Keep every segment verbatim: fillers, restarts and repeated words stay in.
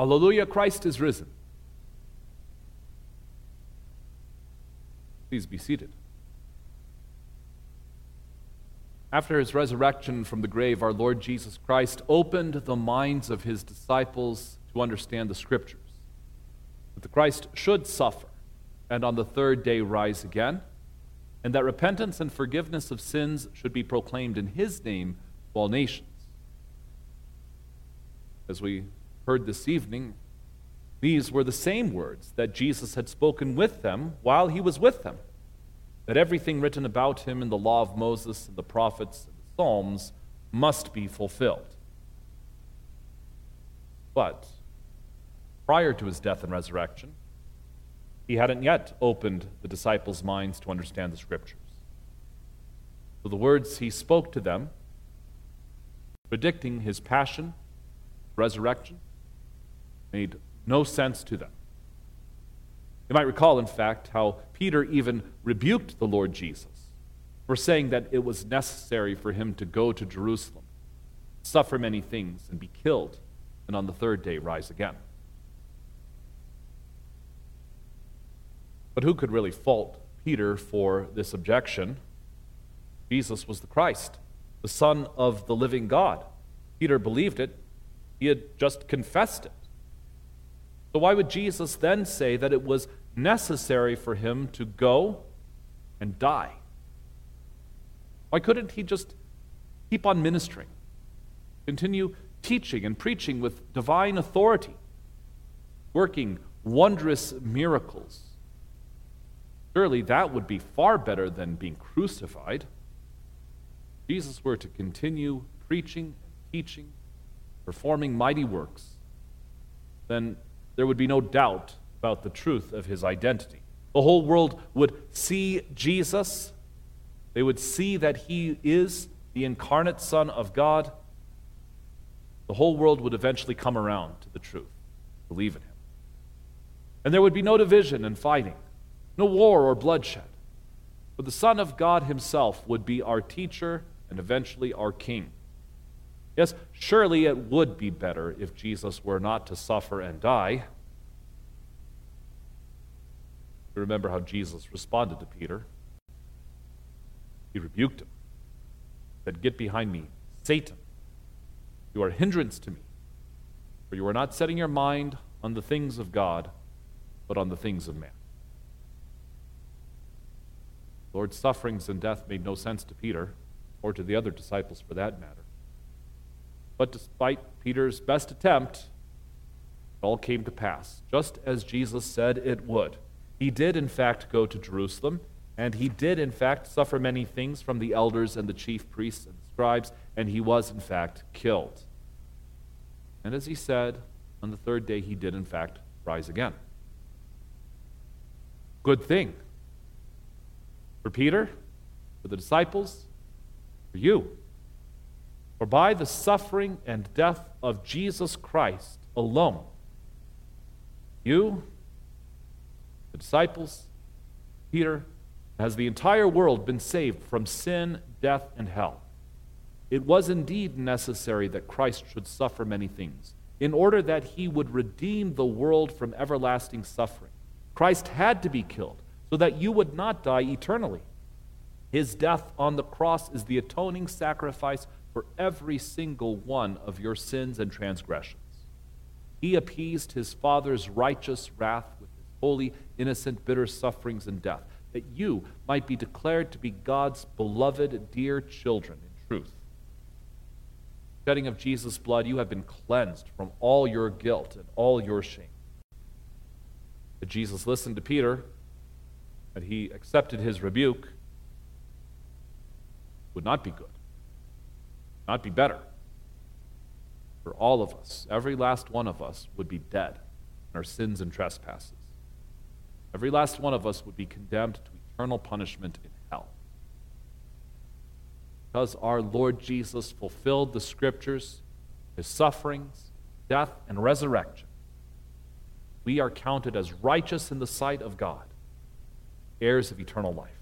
Hallelujah, Christ is risen. Please be seated. After his resurrection from the grave, our Lord Jesus Christ opened the minds of his disciples to understand the Scriptures, that the Christ should suffer and on the third day rise again, and that repentance and forgiveness of sins should be proclaimed in his name to all nations. As we heard this evening, these were the same words that Jesus had spoken with them while he was with them, that everything written about him in the law of Moses and the prophets and the Psalms must be fulfilled. But prior to his death and resurrection, he hadn't yet opened the disciples' minds to understand the Scriptures. So the words he spoke to them, predicting his passion, resurrection, made no sense to them. You might recall, in fact, how Peter even rebuked the Lord Jesus for saying that it was necessary for him to go to Jerusalem, suffer many things, and be killed, and on the third day rise again. But who could really fault Peter for this objection? Jesus was the Christ, the Son of the living God. Peter believed it. He had just confessed it. So why would Jesus then say that it was necessary for him to go and die? Why couldn't he just keep on ministering, continue teaching and preaching with divine authority, working wondrous miracles? Surely that would be far better than being crucified. If Jesus were to continue preaching and teaching, performing mighty works, then there would be no doubt about the truth of his identity. The whole world would see Jesus. They would see that he is the incarnate Son of God. The whole world would eventually come around to the truth, believe in him. And there would be no division and fighting, no war or bloodshed. But the Son of God himself would be our teacher and eventually our king. Yes, surely it would be better if Jesus were not to suffer and die. You remember how Jesus responded to Peter. He rebuked him, said, "Get behind me, Satan. You are a hindrance to me, for you are not setting your mind on the things of God, but on the things of man." The Lord's sufferings and death made no sense to Peter, or to the other disciples for that matter. But despite Peter's best attempt, it all came to pass, just as Jesus said it would. He did, in fact, go to Jerusalem, and he did, in fact, suffer many things from the elders and the chief priests and scribes, and he was, in fact, killed. And as he said, on the third day he did, in fact, rise again. Good thing. For Peter, for the disciples, for you. For by the suffering and death of Jesus Christ alone, you, the disciples, Peter, has the entire world been saved from sin, death, and hell. It was indeed necessary that Christ should suffer many things, in order that he would redeem the world from everlasting suffering. Christ had to be killed, so that you would not die eternally. His death on the cross is the atoning sacrifice for every single one of your sins and transgressions. He appeased his Father's righteous wrath with his holy, innocent, bitter sufferings and death, that you might be declared to be God's beloved, dear children in truth. Shedding of Jesus' blood, you have been cleansed from all your guilt and all your shame. But Jesus listened to Peter, and he accepted his rebuke, would not be good, not be better. For all of us, every last one of us would be dead in our sins and trespasses. Every last one of us would be condemned to eternal punishment in hell. Because our Lord Jesus fulfilled the Scriptures, his sufferings, death, and resurrection, we are counted as righteous in the sight of God, heirs of eternal life.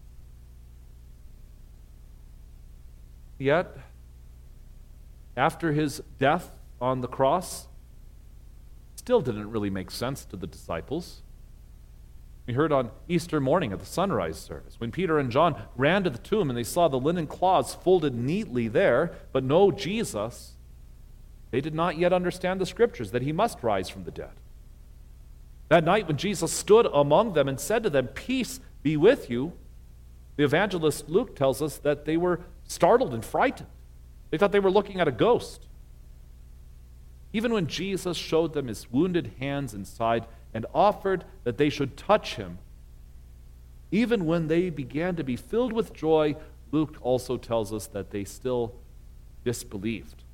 Yet, after his death on the cross, still didn't really make sense to the disciples. We heard on Easter morning at the sunrise service, when Peter and John ran to the tomb and they saw the linen cloths folded neatly there, but no Jesus, they did not yet understand the scriptures that he must rise from the dead. That night when Jesus stood among them and said to them, "Peace be with you," the evangelist Luke tells us that they were startled and frightened. They thought they were looking at a ghost. Even when Jesus showed them his wounded hands and side and offered that they should touch him, even when they began to be filled with joy, Luke also tells us that they still disbelieved.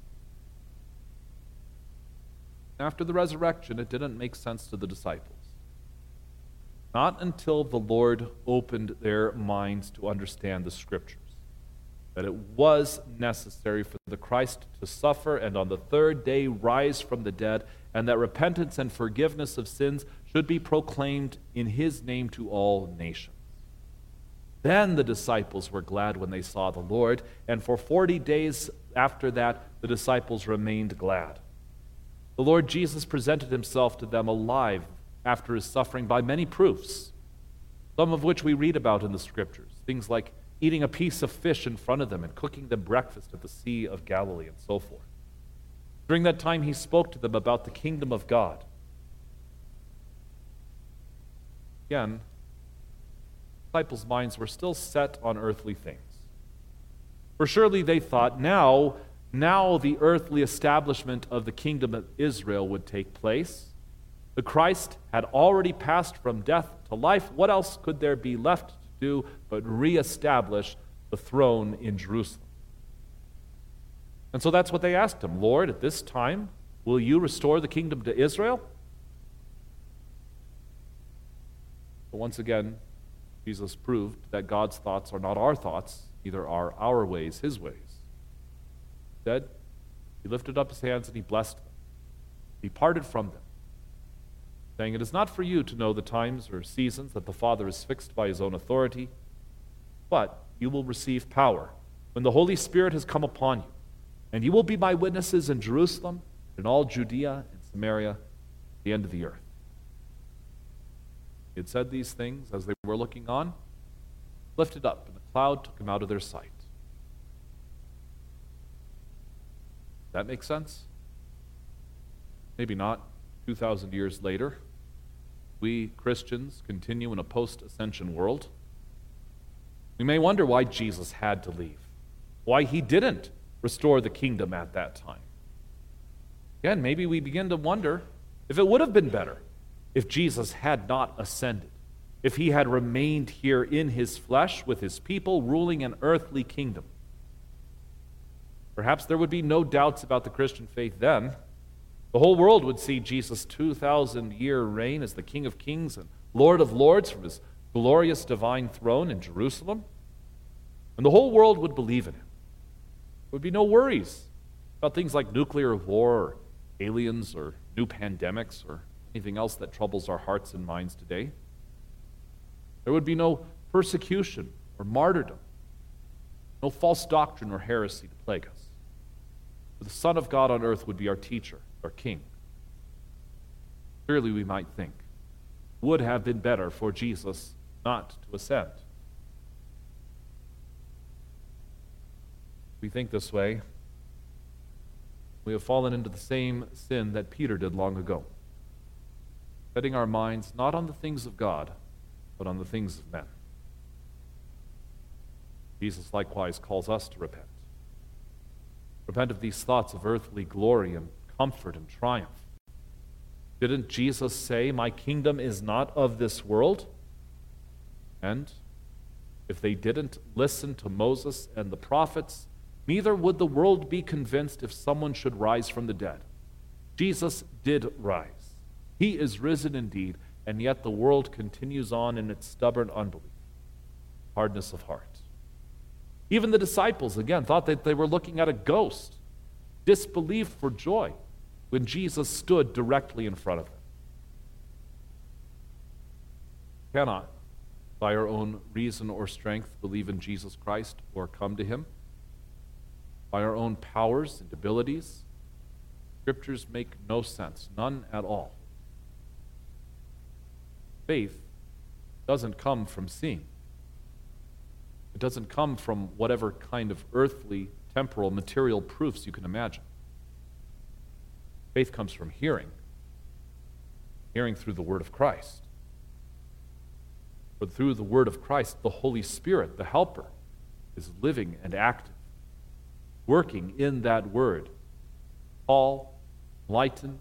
After the resurrection, it didn't make sense to the disciples. Not until the Lord opened their minds to understand the scriptures, that it was necessary for the Christ to suffer and on the third day rise from the dead, and that repentance and forgiveness of sins should be proclaimed in his name to all nations. Then the disciples were glad when they saw the Lord, and for forty days after that, the disciples remained glad. The Lord Jesus presented himself to them alive after his suffering by many proofs, some of which we read about in the scriptures, things like eating a piece of fish in front of them and cooking them breakfast at the Sea of Galilee and so forth. During that time, he spoke to them about the kingdom of God. Again, disciples' minds were still set on earthly things. For surely they thought, now, now the earthly establishment of the kingdom of Israel would take place. The Christ had already passed from death to life. What else could there be left to do but reestablish the throne in Jerusalem? And so that's what they asked him. Lord, at this time, will you restore the kingdom to Israel? But once again, Jesus proved that God's thoughts are not our thoughts, neither are our ways his ways. Instead, he lifted up his hands and he blessed them. He parted from them, saying, "It is not for you to know the times or seasons that the Father has fixed by his own authority, but you will receive power when the Holy Spirit has come upon you, and you will be my witnesses in Jerusalem, in all Judea and Samaria, the end of the earth." He had said these things as they were looking on, lifted up, and the cloud took him out of their sight. That makes sense? Maybe not. two thousand years later, we Christians continue in a post-ascension world. We may wonder why Jesus had to leave, why he didn't restore the kingdom at that time. Again, maybe we begin to wonder if it would have been better if Jesus had not ascended, if he had remained here in his flesh with his people ruling an earthly kingdom. Perhaps there would be no doubts about the Christian faith then. The whole world would see Jesus' two thousand year reign as the King of Kings and Lord of Lords from his glorious divine throne in Jerusalem. And the whole world would believe in him. There would be no worries about things like nuclear war or aliens or new pandemics or anything else that troubles our hearts and minds today. There would be no persecution or martyrdom, no false doctrine or heresy to plague us. For the Son of God on earth would be our teacher, our king. Clearly, we might think, would have been better for Jesus not to ascend. If we think this way, we have fallen into the same sin that Peter did long ago, setting our minds not on the things of God, but on the things of men. Jesus likewise calls us to repent. Repent of these thoughts of earthly glory and comfort and triumph. Didn't Jesus say, "My kingdom is not of this world"? And if they didn't listen to Moses and the prophets, neither would the world be convinced if someone should rise from the dead. Jesus did rise. He is risen indeed, and yet the world continues on in its stubborn unbelief, hardness of heart. Even the disciples, again, thought that they were looking at a ghost, disbelieved for joy when Jesus stood directly in front of them. We cannot, by our own reason or strength, believe in Jesus Christ or come to him. By our own powers and abilities, Scriptures make no sense, none at all. Faith doesn't come from seeing. It doesn't come from whatever kind of earthly, temporal, material proofs you can imagine. Faith comes from hearing, hearing through the Word of Christ. For through the Word of Christ, the Holy Spirit, the Helper, is living and active, working in that Word. Call, enlighten,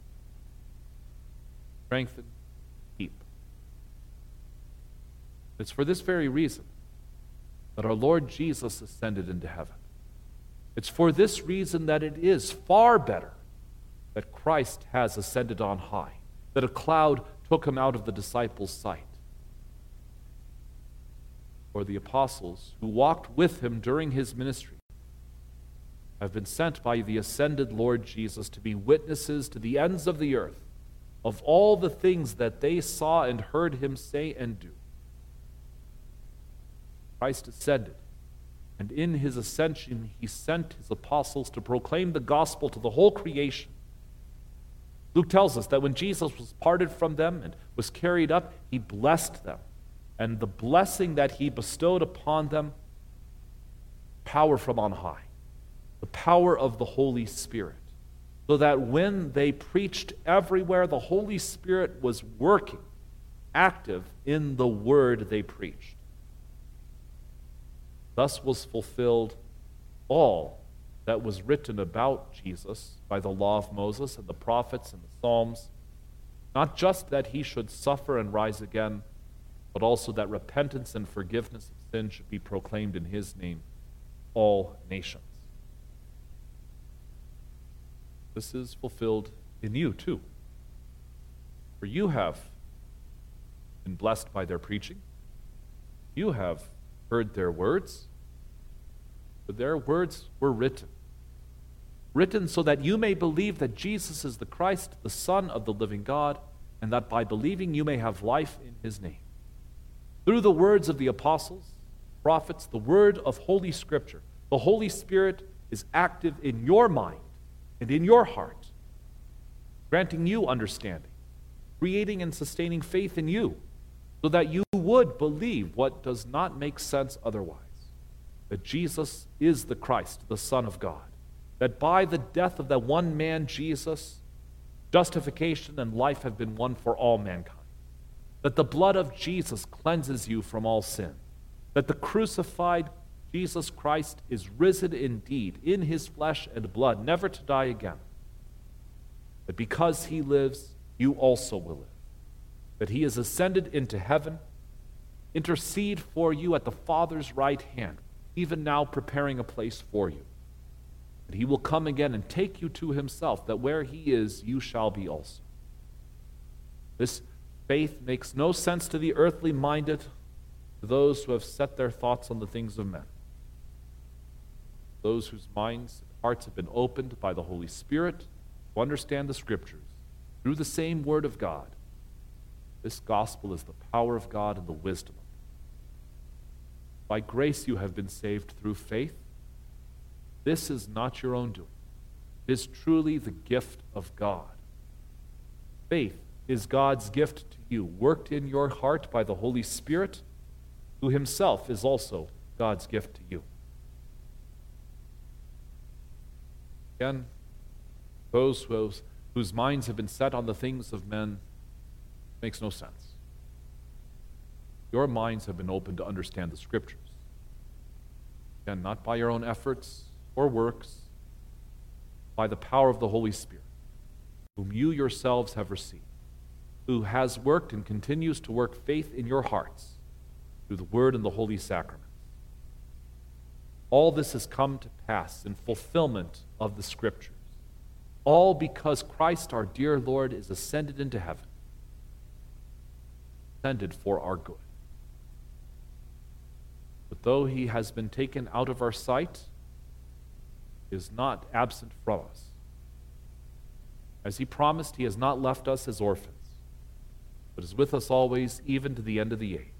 strengthen, keep. It's for this very reason that our Lord Jesus ascended into heaven. It's for this reason that it is far better that Christ has ascended on high, that a cloud took him out of the disciples' sight. For the apostles who walked with him during his ministry have been sent by the ascended Lord Jesus to be witnesses to the ends of the earth of all the things that they saw and heard him say and do. Christ ascended, and in his ascension he sent his apostles to proclaim the gospel to the whole creation. Luke tells us that when Jesus was parted from them and was carried up, he blessed them. And the blessing that he bestowed upon them, power from on high, the power of the Holy Spirit, so that when they preached everywhere, the Holy Spirit was working, active in the word they preached. Thus was fulfilled all that was written about Jesus by the law of Moses and the prophets and the Psalms, not just that he should suffer and rise again, but also that repentance and forgiveness of sin should be proclaimed in his name, all nations. This is fulfilled in you too. For you have been blessed by their preaching. You have heard their words. But their words were written. Written so that you may believe that Jesus is the Christ, the Son of the living God, and that by believing you may have life in his name. Through the words of the apostles, prophets, the word of Holy Scripture, the Holy Spirit is active in your mind and in your heart, granting you understanding, creating and sustaining faith in you, so that you would believe what does not make sense otherwise, that Jesus is the Christ, the Son of God, that by the death of that one man, Jesus, justification and life have been won for all mankind, that the blood of Jesus cleanses you from all sin, that the crucified Jesus Christ is risen indeed in his flesh and blood, never to die again, that because he lives, you also will live, that he is ascended into heaven, intercede for you at the Father's right hand, even now preparing a place for you, that he will come again and take you to himself, that where he is, you shall be also. This faith makes no sense to the earthly minded, to those who have set their thoughts on the things of men. Those whose minds and hearts have been opened by the Holy Spirit to understand the Scriptures through the same Word of God. This gospel is the power of God and the wisdom of God. By grace you have been saved through faith. This is not your own doing. It is truly the gift of God. Faith is God's gift to you, worked in your heart by the Holy Spirit, who himself is also God's gift to you. Again, those whose, whose minds have been set on the things of men, makes no sense. Your minds have been opened to understand the Scriptures. Again, not by your own efforts or works, by the power of the Holy Spirit, whom you yourselves have received, who has worked and continues to work faith in your hearts through the Word and the Holy Sacraments. All this has come to pass in fulfillment of the Scriptures, all because Christ our dear Lord is ascended into heaven, ascended for our good. But though he has been taken out of our sight, he is not absent from us. As he promised, he has not left us as orphans, but is with us always, even to the end of the age.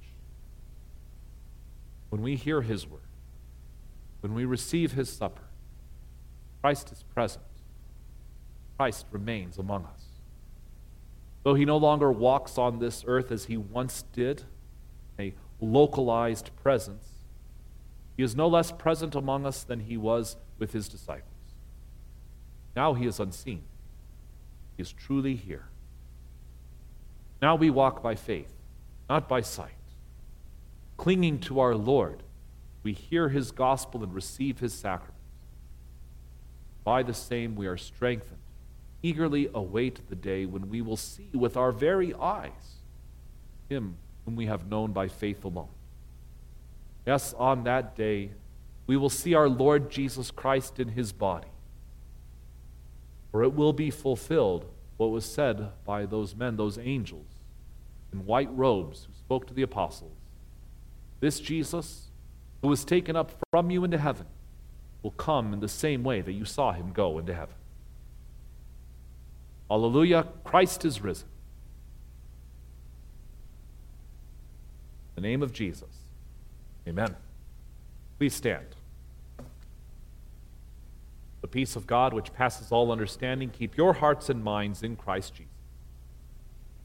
When we hear his word, when we receive his supper, Christ is present. Christ remains among us. Though he no longer walks on this earth as he once did, a localized presence, he is no less present among us than he was with his disciples. Now he is unseen. He is truly here. Now we walk by faith, not by sight. Clinging to our Lord, we hear his gospel and receive his sacraments. By the same we are strengthened, eagerly await the day when we will see with our very eyes him whom we have known by faith alone. Yes, on that day we will see our Lord Jesus Christ in his body. For it will be fulfilled what was said by those men, those angels in white robes who spoke to the apostles. This Jesus, who was taken up from you into heaven, will come in the same way that you saw him go into heaven. Hallelujah, Christ is risen. In the name of Jesus, amen. Please stand. The peace of God, which passes all understanding, keep your hearts and minds in Christ Jesus.